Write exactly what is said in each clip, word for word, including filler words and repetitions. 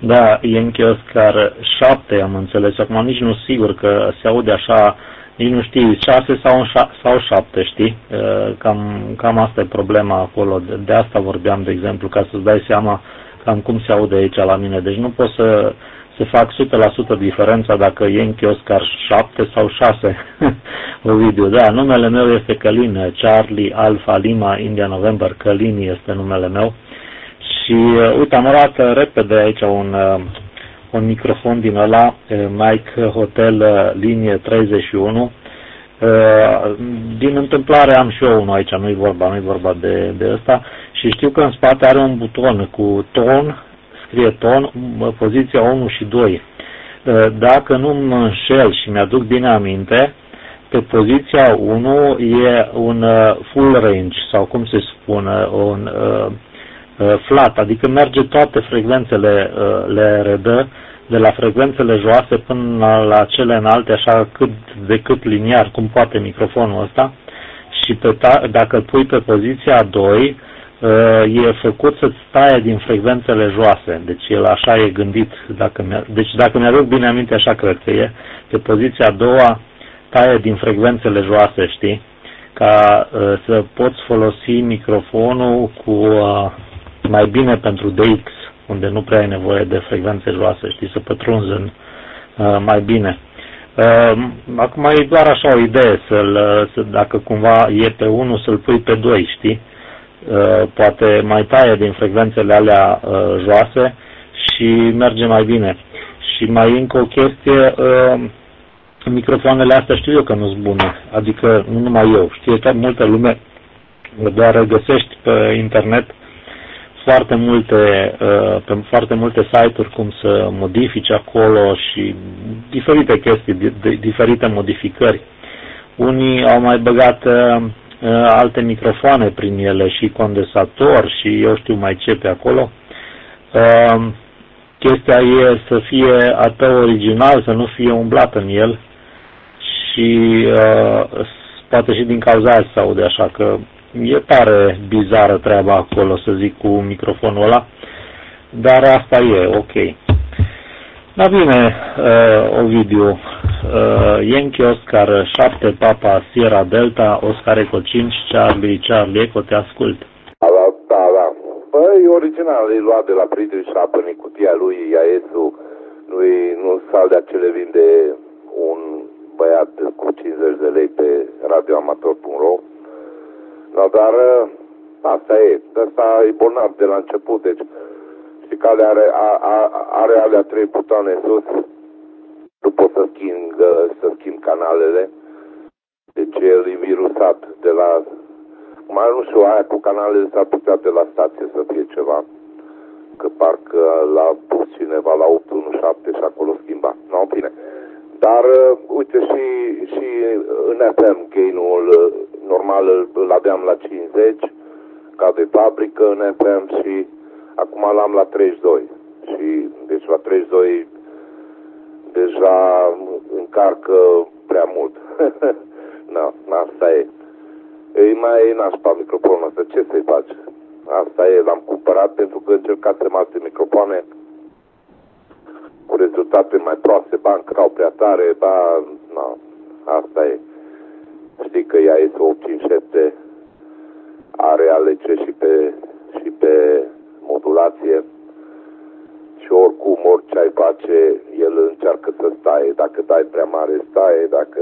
Da, Yankee Oscar șapte, am înțeles. Acum nici nu sigur că se aude așa, nici nu știi, șase sau, sau șapte, știi? Cam, cam asta e problema acolo. De, de asta vorbeam, de exemplu, ca să-ți dai seama cam cum se aude aici la mine. Deci nu pot să, să fac o sută la sută diferența dacă Yankee Oscar șapte sau șase. Ovidiu, da, numele meu este Călin, Charlie Alpha Lima India November, Călin este numele meu. Și uite, am arată repede aici un, un microfon din ăla, Mike Hotel linie treizeci și unu. Din întâmplare am și eu unul aici, nu-i vorba, nu-i vorba de, de ăsta. Și știu că în spate are un buton cu ton, scrie ton, poziția unu și doi. Dacă nu mă înșel și mi-aduc bine aminte, pe poziția unu e un full range, sau cum se spune, un flat, adică merge toate frecvențele, le redă, de la frecvențele joase până la cele înalte, așa cât de cât liniar, cum poate microfonul ăsta, și pe ta, dacă îl pui pe poziția doi, e făcut să-ți taie din frecvențele joase, deci el așa e gândit, dacă mi deci dacă mi-aduc bine aminte, așa cred că e, pe poziția a doua taie din frecvențele joase, știi, ca uh, să poți folosi microfonul cu uh, mai bine pentru D X, unde nu prea ai nevoie de frecvențe joase, știi, să pătrunzi în, uh, mai bine. Uh, acum e doar așa o idee, să-l, să, dacă cumva e pe unu, să-l pui pe doi, știi? Uh, poate mai taie din frecvențele alea uh, joase și merge mai bine. Și mai încă o chestie, uh, microfoanele astea știu eu că nu sunt bune, adică nu numai eu, știe că multă lume, doar găsești pe internet foarte multe, pe foarte multe site-uri cum să modifici acolo și diferite chestii, diferite modificări. Unii au mai băgat alte microfoane prin ele și condensator și eu știu mai ce pe acolo. Chestia e să fie a tău original, să nu fie umblat în el și poate și din cauza aia se aude așa, că e tare bizară treaba acolo, să zic, cu microfonul ăla, dar asta e, ok. Da, bine, uh, Ovidiu, uh, Yankee Oscar șapte, Papa Sierra Delta, Oscar Eco cinci, Charlie, Charlie Eco, te ascult. Da, da, da. Băi, original, e luat de la Friedrich Chopin, în cutia lui, Iaesu, nu-i, nu sal de acele vinde un băiat cu cincizeci de lei pe radioamator punct ro. No, dar asta e, asta e bolnav de la început, deci știi că are, are, are alea trei butoane sus, nu pot să schimb, să schimb canalele, deci el e virusat de la, mai nu știu, aia cu canalele s-ar putea de la stație să fie ceva, că parcă l-a pus cineva la opt unu șapte și acolo schimba, nu, bine. Dar, uite, și, și în F M gain-ul normal îl aveam la cincizeci, ca de fabrică în F M, și acum l-am la treizeci și doi. Și, deci la treizeci și doi deja încarcă prea mult. Na, asta e. E mai nașpa microfonul ăsta. Ce să-i faci? Asta e, l-am cumpărat pentru că încercasem alte microfoane cu rezultate mai proaste, ba încărau prea tare, ba, na, asta e. Știi că ea este opt cinci șapte, are A L C și pe, și pe modulație și oricum, orice ai face, el încearcă să staie. Dacă dai prea mare, staie, dacă...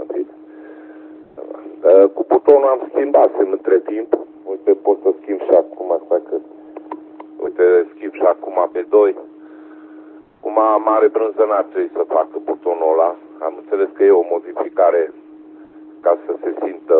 Cu butonul am schimbat între timp. Uite, pot să schimb și acum, asta că... Uite, schimb și acum pe doi. Cum mare brânză n-ar trebui să facă butonul ăla. Am înțeles că e o modificare ca să se simtă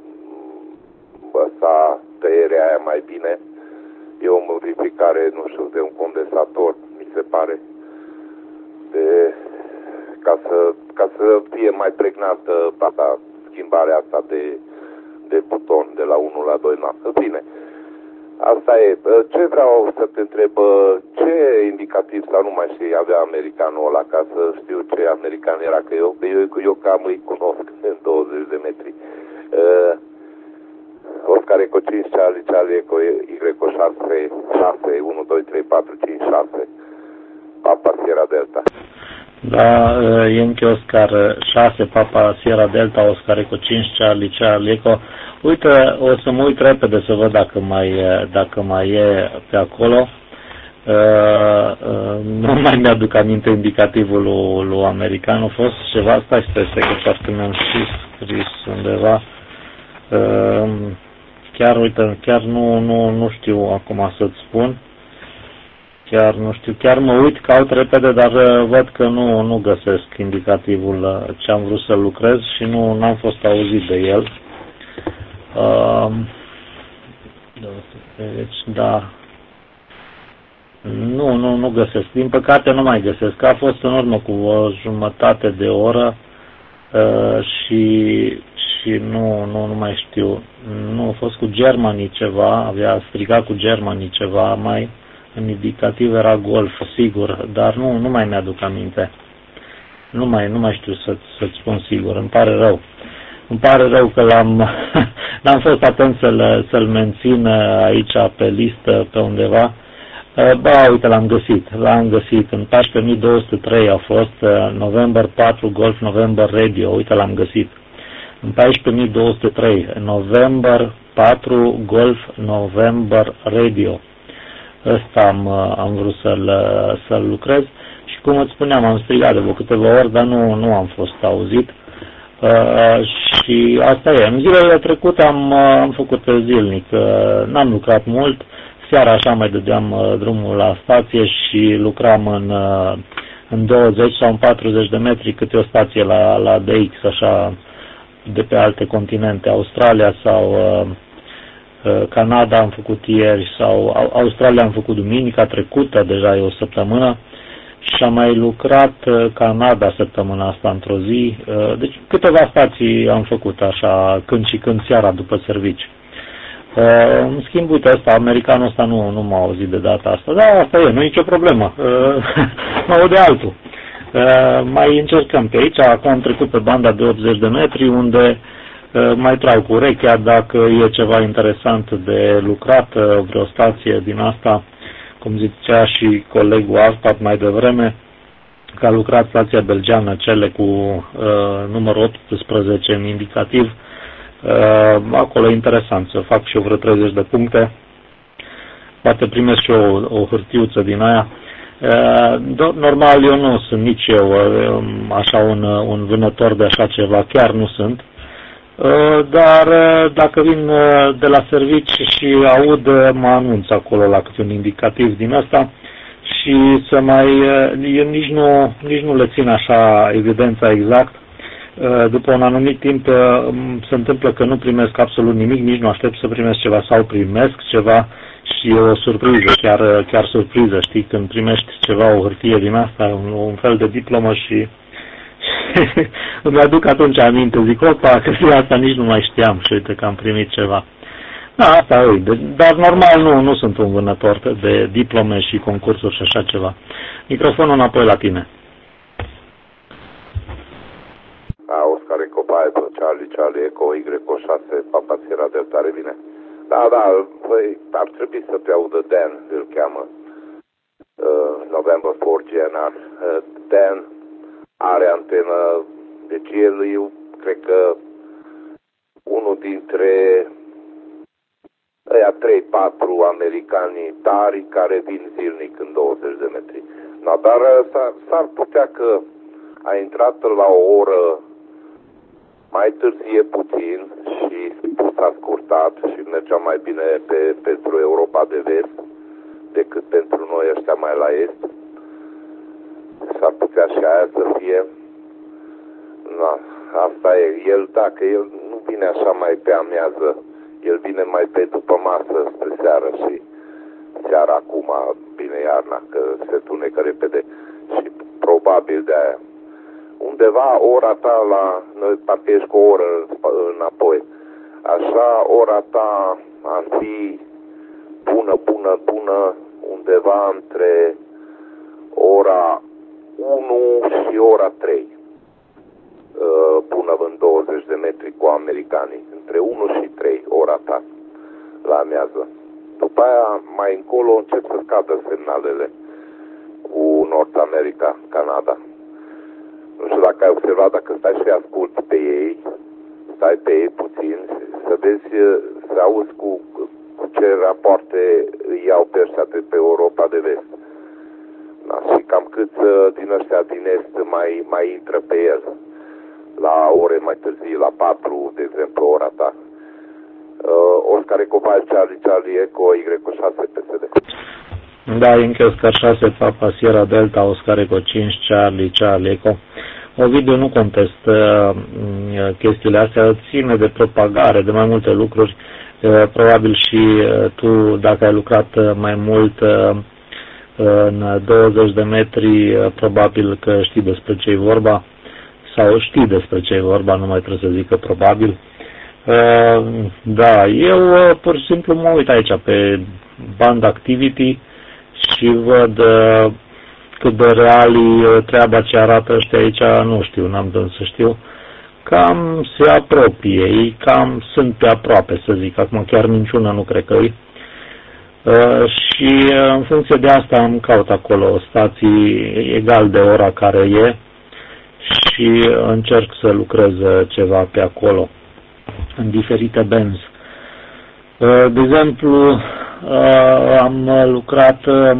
ăsta, tăierea aia mai bine. E o modificare, nu știu, de un condensator, mi se pare. De, ca, să, ca să fie mai pregnantă asta, schimbarea asta de, de buton de la unu la doi. Na, bine. Asta e. Ce vreau să te întreb, ce indicativ sau nu mai știi avea americanul ăla, ca să știu ce american era, că eu, eu, eu cam îi cunosc în douăzeci de metri. Uh, Oscar Eco cinci, Charlie, Charlie Eco, Eco șase, șase, unu, doi, trei, patru, cinci, șase. Sierra Delta. Da, Yankee Oscar șase, Papa Sierra Delta, Oscar Eco cinci, Charlie Charlie Eco. Uite, o să mă uit repede să văd dacă mai, dacă mai e pe acolo. Uh, uh, nu mai mi-aduc aminte indicativul lui, lui american. A fost ceva, stai să te că parcă mi-am și scris undeva. Uh, chiar, uite, chiar nu, nu, nu știu acum să-ți spun. Chiar nu știu, chiar mă uit, caut repede, dar văd că nu, nu găsesc indicativul ce am vrut să lucrez și nu am fost auzit de el. Uh, deci, da. Nu, nu, nu găsesc. Din păcate nu mai găsesc. A fost în urmă cu o jumătate de oră uh, și, și nu, nu, nu mai știu. Nu, a fost cu Germany ceva, avea strigat cu Germany ceva, mai în indicativ era Golf, sigur, dar nu, nu mai mi-aduc aminte. Nu mai, nu mai știu să, să-ți spun sigur, îmi pare rău. Îmi pare rău că l-am, n-am fost atent să-l, să-l mențin aici pe listă, pe undeva. Ba, uite, l-am găsit, l-am găsit, în paisprezece mii două sute trei a fost November patru Golf November Radio, uite, l-am găsit. În paisprezece mii două sute trei, November patru Golf November Radio. Ăsta am, am vrut să-l, să-l lucrez și, cum îți spuneam, am strigat de vreo câteva ori, dar nu, nu am fost auzit. Uh, și asta e. În zilele trecute am, am făcut zilnic, uh, n-am lucrat mult. Seara așa mai dădeam uh, drumul la stație și lucram în, uh, în douăzeci sau în patruzeci de metri câte o stație la, la D X, așa, de pe alte continente, Australia sau uh, uh, Canada am făcut ieri, sau Australia am făcut duminica trecută, deja e o săptămână, și am mai lucrat uh, Canada săptămâna asta într-o zi, uh, deci câteva stații am făcut așa, când și când seara după servici. Uh, în schimb, uite, ăsta, americanul ăsta nu, nu m-a auzit de data asta. Da, asta e, nu e nicio problemă. Uh, mă aud de altul. Uh, mai încercăm pe aici. Acum am trecut pe banda de optzeci de metri, unde uh, mai trag cu urechea dacă e ceva interesant de lucrat, uh, vreo stație din asta, cum zicea și colegul Arpat mai devreme, că a lucrat stația belgeană, cele cu uh, numărul optsprezece în indicativ. Uh, acolo e interesant să fac și eu vreo treizeci de puncte. Poate primesc și eu o, o hârtiuță din aia. Uh, normal, eu nu sunt nici eu uh, așa un, un vânător de așa ceva, chiar nu sunt. Uh, dar uh, dacă vin uh, de la servici și aud, uh, mă anunț acolo la câte un indicativ din asta și să mai, uh, eu nici nu, nici nu le țin așa evidența exact. După un anumit timp se întâmplă că nu primesc absolut nimic, nici nu aștept să primesc ceva sau primesc ceva și e o surpriză, chiar, chiar surpriză, știi, când primești ceva, o hârtie din asta, un, un fel de diplomă și îmi aduc atunci aminte, zic, opa, că și asta nici nu mai știam și uite că am primit ceva. Da, asta e, dar normal nu, nu sunt un vânător de diplome și concursuri și așa ceva. Microfonul înapoi la tine. A, Oscar Eco patru, Charlie, Charlie Eco, Y șase, Papa Sierra Delta, revine. Da, da, păi, ar trebui să te audă Dan, îl cheamă. Uh, November patru G N R. Uh, Dan are antenă, deci el, eu cred că unul dintre ăia trei patru americani tari care vin zilnic în douăzeci de metri. No, dar s-ar putea că a intrat la o oră mai târzie puțin și s-a scurtat și mergea mai bine pe, pentru Europa de Vest decât pentru noi ăștia mai la Est. S-ar putea și aia să fie. Na, asta e. El, dacă el nu vine așa mai pe amiază, el vine mai pe după masă spre seară și seara acum vine iarna, că se tunecă repede și probabil de aia. Undeva ora ta la, noi parcă ești cu o oră înapoi, așa ora ta ar fi bună, bună, bună, undeva între ora unu și ora trei, până în douăzeci de metri cu americanii, între unu și trei ora ta la amiază. După aia, mai încolo, încep să scadă semnalele cu North America, Canada. Nu știu dacă ai observat, dacă stai și asculti pe ei, stai pe ei puțin, să vezi, să auzi cu, cu ce rapoarte iau pe ăștia de pe Europa de Vest. Da, și cam cât din ăștia din Est mai, mai intră pe el. La ore mai târziu, la patru, de exemplu, ora ta. Uh, Oscar Eco Charlie, Charlie Eco, Y șase P S D. Da, încă Oscar șase, Papa Sierra Delta, Oscar Eco cinci, Charlie, Charlie Eco. Ovidiu nu contestă uh, chestiile astea, ține de propagare, de mai multe lucruri. Uh, probabil și uh, tu, dacă ai lucrat mai mult uh, în douăzeci de metri, uh, probabil că știi despre ce e vorba. Sau știi despre ce e vorba, nu mai trebuie să zic că probabil. Uh, da, eu uh, pur și simplu mă uit aici pe Band Activity și văd uh, cât de reali uh, treaba ce arată ăștia aici, nu știu, n-am de să știu. Cam se apropie, ei cam sunt pe aproape, să zic, acum chiar minciună nu cred că-i. Uh, și uh, în funcție de asta îmi caut acolo stații egal de ora care e și încerc să lucrez ceva pe acolo, în diferite benzi. De exemplu, am lucrat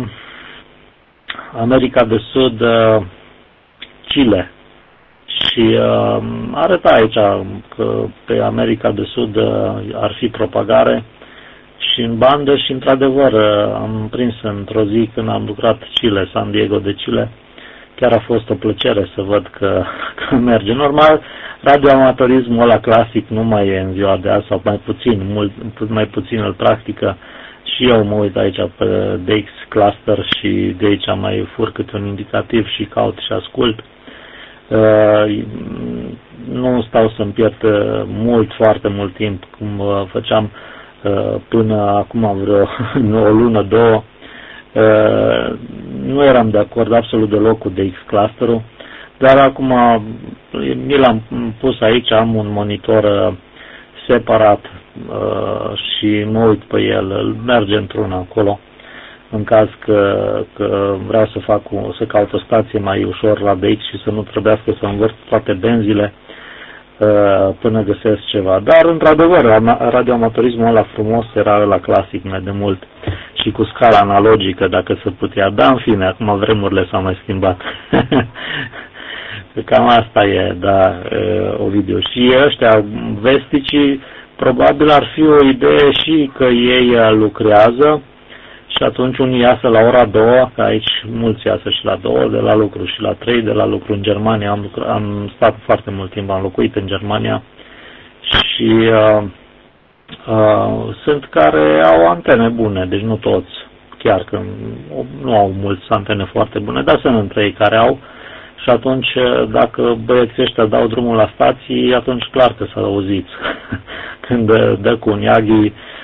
America de Sud, Chile, și arăta aici că pe America de Sud ar fi propagare și în bandă și într-adevăr am prins într-o zi când am lucrat Chile, San Diego de Chile. Chiar a fost o plăcere să văd că, că merge. Normal, radioamatorismul ăla clasic nu mai e în ziua de azi, sau mai puțin, mult mai puțin îl practică. Și eu mă uit aici pe D X Cluster și de aici mai fur câte un indicativ și caut și ascult. Uh, nu stau să-mi pierd mult, foarte mult timp, cum uh, făceam uh, până acum vreo o lună, două. Uh, nu eram de acord absolut deloc cu D X Cluster-ul, dar acum mi l-am pus aici, am un monitor uh, separat uh, și mă uit pe el, merge într-una acolo, în caz că, că vreau să fac o, să caut o stație mai ușor la D X și să nu trebuiască să învârt toate benzile uh, până găsesc ceva. Dar, într-adevăr, radioamatorismul ăla frumos era ăla clasic mai de mult și cu scala analogică, dacă se putea. Da, în fine, acum vremurile s-au mai schimbat. Cam asta e, da, Ovidiu. Și ăștia vesticii, probabil ar fi o idee și că ei lucrează și atunci unii iasă la ora două, că aici mulți iasă și la două, de la lucru și la trei, de la lucru în Germania. Am, lucrat, am stat foarte mult timp, am locuit în Germania și uh, uh, sunt care au antene bune, deci nu toți, chiar că nu au mulți antene foarte bune, dar sunt între ei care au. Și atunci, dacă băieții ăștia dau drumul la stații, atunci clar că să auziți. Când dă cu un Yagi